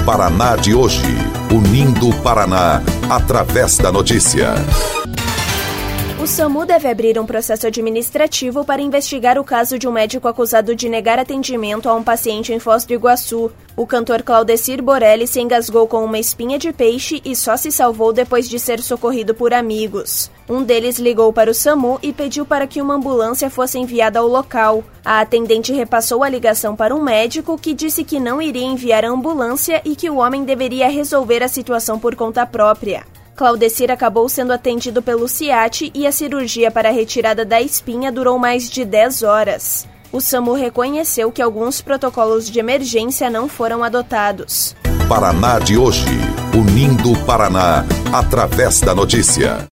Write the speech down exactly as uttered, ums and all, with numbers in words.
Paraná de hoje, unindo o Paraná através da notícia. O SAMU deve abrir um processo administrativo para investigar o caso de um médico acusado de negar atendimento a um paciente em Foz do Iguaçu. O cantor Claudecir Borelli se engasgou com uma espinha de peixe e só se salvou depois de ser socorrido por amigos. Um deles ligou para o SAMU e pediu para que uma ambulância fosse enviada ao local. A atendente repassou a ligação para um médico que disse que não iria enviar a ambulância e que o homem deveria resolver a situação por conta própria. Claudecir acabou sendo atendido pelo SIAT e a cirurgia para a retirada da espinha durou mais de dez horas. O SAMU reconheceu que alguns protocolos de emergência não foram adotados. Paraná de hoje, unindo o Paraná através da notícia.